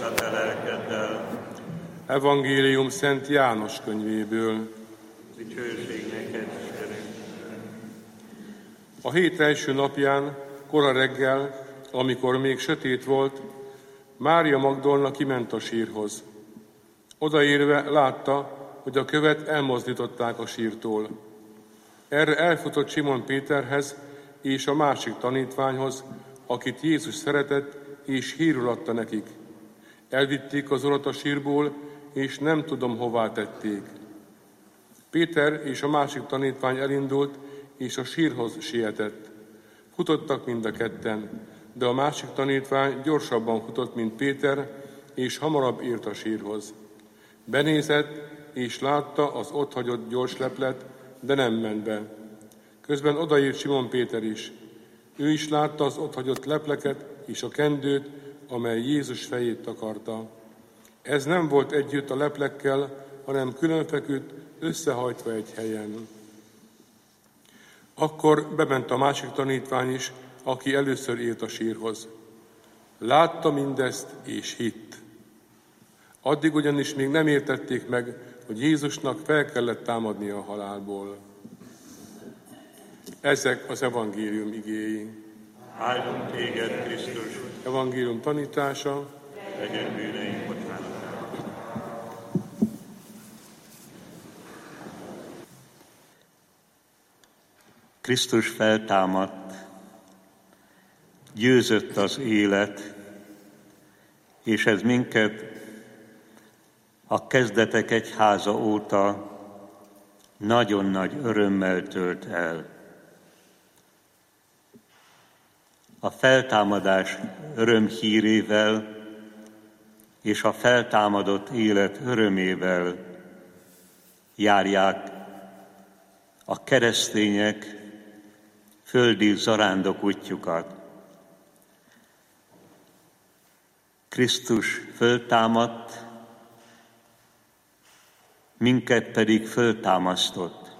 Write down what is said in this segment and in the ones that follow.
a te lelkeddel. Evangélium Szent János könyvéből. Dicsőség neked, Istenünk. A hét első napján, kora reggel, amikor még sötét volt, Mária Magdolna kiment a sírhoz. Odaérve látta, hogy a követ elmozdították a sírtól. Erre elfutott Simon Péterhez és a másik tanítványhoz, akit Jézus szeretett, és hírül adta nekik. Elvitték az urat a sírból, és nem tudom, hová tették. Péter és a másik tanítvány elindult, és a sírhoz sietett. Futottak mind a ketten, de a másik tanítvány gyorsabban futott, mint Péter, és hamarabb ért a sírhoz. Benézett, és látta az ott hagyott gyors leplet, de nem ment be. Közben odaért Simon Péter is. Ő is látta az ott hagyott lepleket és a kendőt, amely Jézus fejét takarta. Ez nem volt együtt a leplekkel, hanem külön feküdt, összehajtva egy helyen. Akkor bement a másik tanítvány is, aki először ért a sírhoz. Látta mindezt, és hitt. Addig ugyanis még nem értették meg, hogy Jézusnak fel kellett támadnia a halálból. Ezek az evangélium igéi. Áldunk téged, Krisztus. Evangélium tanítása. Legyen bűneink bocsánatára. Krisztus feltámadt, győzött az élet, és ez minket a kezdetek egyháza óta nagyon nagy örömmel tölt el. A feltámadás örömhírével és a feltámadott élet örömével járják a keresztények földi zarándok útjukat. Krisztus föltámadt, minket pedig föltámasztott.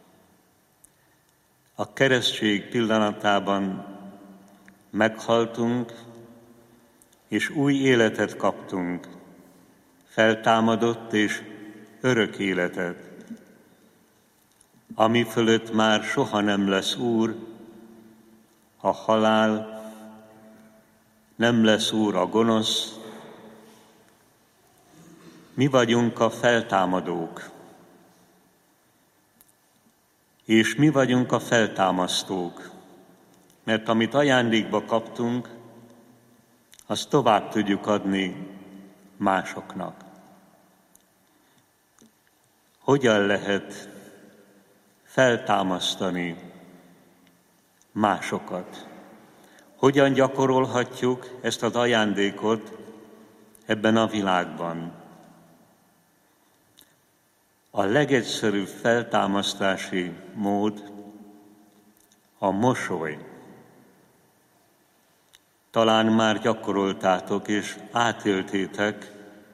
A keresztség pillanatában meghaltunk, és új életet kaptunk, feltámadott és örök életet, ami fölött már soha nem lesz úr a halál, nem lesz úr a gonosz. Mi vagyunk a feltámadók, és mi vagyunk a feltámasztók, mert amit ajándékba kaptunk, azt tovább tudjuk adni másoknak. Hogyan lehet feltámasztani másokat? Hogyan gyakorolhatjuk ezt az ajándékot ebben a világban? A legegyszerűbb feltámasztási mód a mosoly. Talán már gyakoroltátok és átéltétek,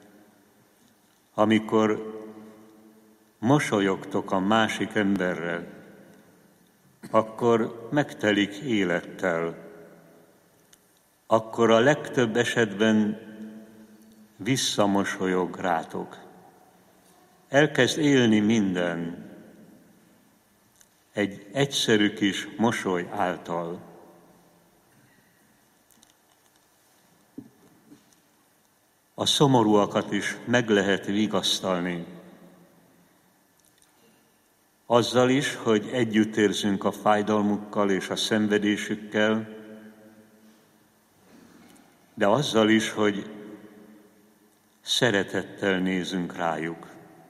amikor mosolyogtok a másik emberrel, akkor megtelik élettel. Akkor a legtöbb esetben visszamosolyog rátok. Elkezd élni minden egy egyszerű kis mosoly által. A szomorúakat is meg lehet vigasztalni. Azzal is, hogy együtt érzünk a fájdalmukkal és a szenvedésükkel, de azzal is, hogy szeretettel nézünk rájuk.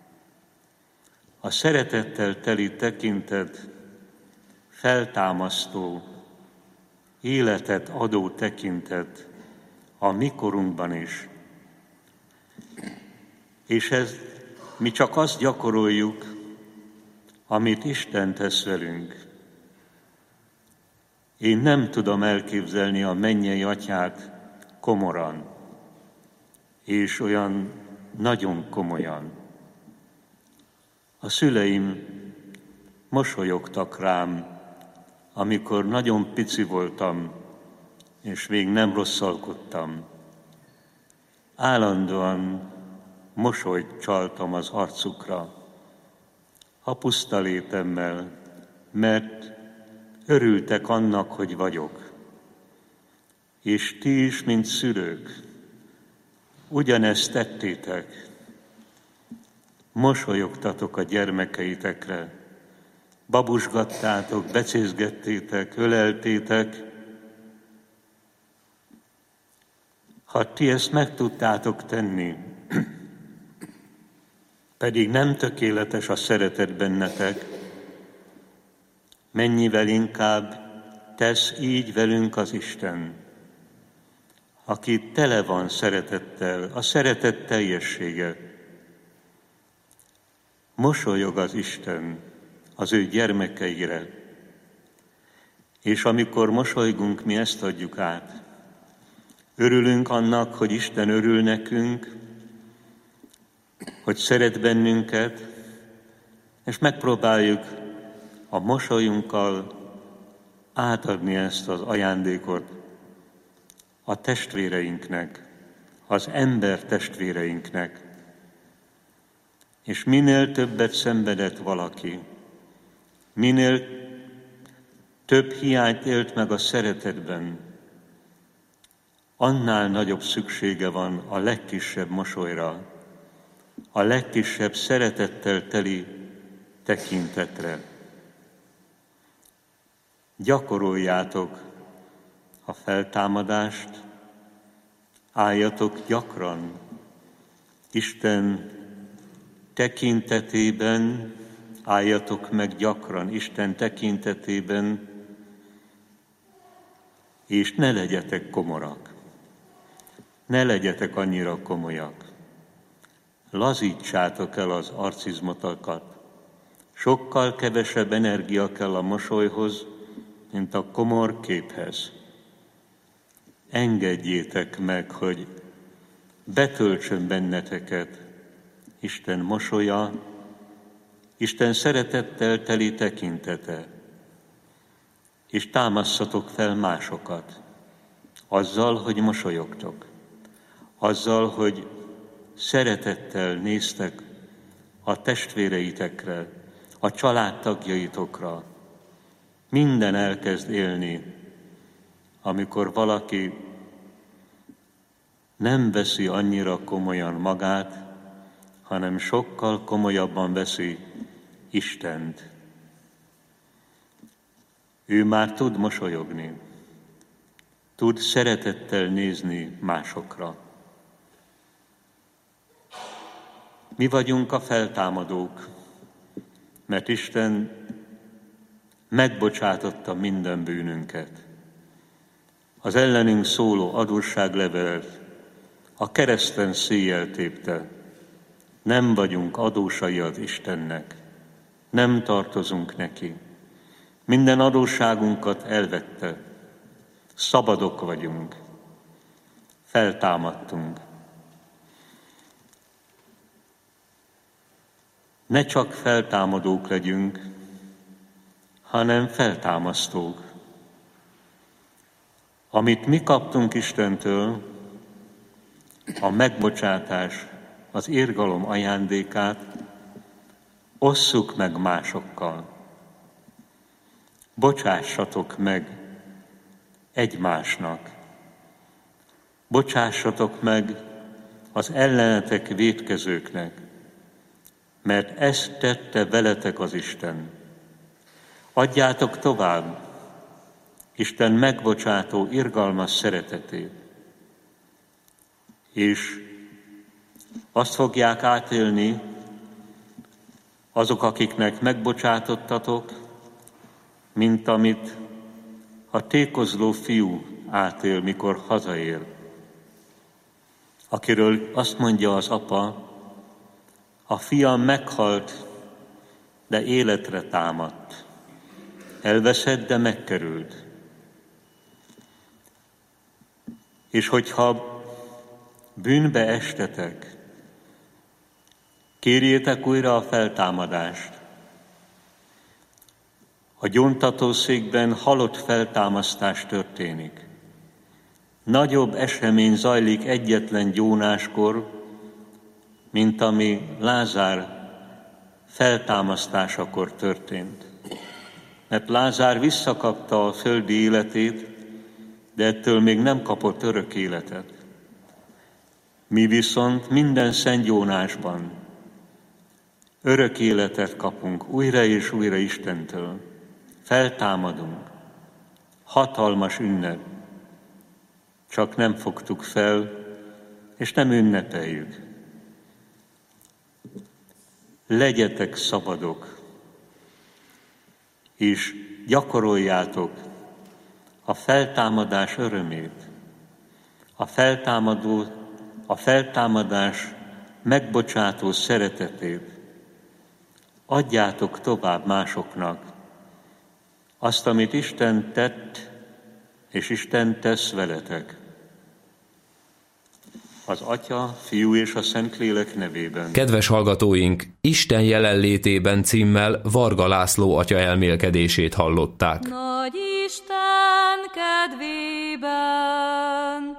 A szeretettel teli tekintet feltámasztó, életet adó tekintet a mi korunkban is. És ez mi csak azt gyakoroljuk, amit Isten tesz velünk. Én nem tudom elképzelni a mennyei Atyát komoran, és olyan nagyon komolyan. A szüleim mosolyogtak rám, amikor nagyon pici voltam, és még nem rosszalkodtam. Állandóan mosolyt csaltam az arcukra, a puszta létemmel, mert örültek annak, hogy vagyok. És ti is, mint szülők, ugyanezt tettétek. Mosolyogtatok a gyermekeitekre, babusgattátok, becézgettétek, öleltétek. Ha ti ezt meg tudtátok tenni, pedig nem tökéletes a szeretet bennetek, mennyivel inkább tesz így velünk az Isten, aki tele van szeretettel, a szeretet teljessége. Mosolyog az Isten az ő gyermekeire, és amikor mosolygunk, mi ezt adjuk át. Örülünk annak, hogy Isten örül nekünk, hogy szeret bennünket, és megpróbáljuk a mosolyunkkal átadni ezt az ajándékot a testvéreinknek, az ember testvéreinknek. És minél többet szenvedett valaki, minél több hiányt élt meg a szeretetben, annál nagyobb szüksége van a legkisebb mosolyra, a legkisebb szeretettel teli tekintetre. Gyakoroljátok a feltámadást, álljatok gyakran Isten tekintetében, álljatok meg gyakran Isten tekintetében, és ne legyetek komorak, ne legyetek annyira komolyak. Lazítsátok el az arcizmotokat. Sokkal kevesebb energia kell a mosolyhoz, mint a komor képhez. Engedjétek meg, hogy betöltsön benneteket Isten mosolya, Isten szeretettel teli tekintete, és támasszatok fel másokat, azzal, hogy mosolyogtok, azzal, hogy szeretettel néztek a testvéreitekre, a családtagjaitokra. Minden elkezd élni, amikor valaki nem veszi annyira komolyan magát, hanem sokkal komolyabban veszi Istent. Ő már tud mosolyogni, tud szeretettel nézni másokra. Mi vagyunk a feltámadók, mert Isten megbocsátotta minden bűnünket. Az ellenünk szóló adósságlevelet a kereszten széjjel tépte. Nem vagyunk adósai az Istennek, nem tartozunk neki. Minden adósságunkat elvette, szabadok vagyunk, feltámadtunk. Ne csak feltámadók legyünk, hanem feltámasztók. Amit mi kaptunk Istentől, a megbocsátás, az irgalom ajándékát, osszuk meg másokkal. Bocsássatok meg egymásnak. Bocsássatok meg az ellenetek vétkezőknek, mert ezt tette veletek az Isten. Adjátok tovább Isten megbocsátó, irgalmas szeretetét, és azt fogják átélni azok, akiknek megbocsátottatok, mint amit a tékozló fiú átél, mikor hazaér, akiről azt mondja az apa, a fiam meghalt, de életre támadt. Elveszett, de megkerült. És hogyha bűnbe estetek, kérjétek újra a feltámadást. A gyóntatószékben halott feltámasztás történik. Nagyobb esemény zajlik egyetlen gyónáskor, mint ami Lázár feltámasztásakor történt. Mert Lázár visszakapta a földi életét, de ettől még nem kapott örök életet. Mi viszont minden szentgyónásban örök életet kapunk újra és újra Istentől. Feltámadunk. Hatalmas ünnep. Csak nem fogtuk fel, és nem ünnepeljük. Legyetek szabadok, és gyakoroljátok a feltámadás örömét, a feltámadás megbocsátó szeretetét. Adjátok tovább másoknak azt, amit Isten tett, és Isten tesz veletek. Az Atya, Fiú és a Szentlélek nevében. Kedves hallgatóink, Isten jelenlétében címmel Varga László atya elmélkedését hallották. Nagy Isten kedvében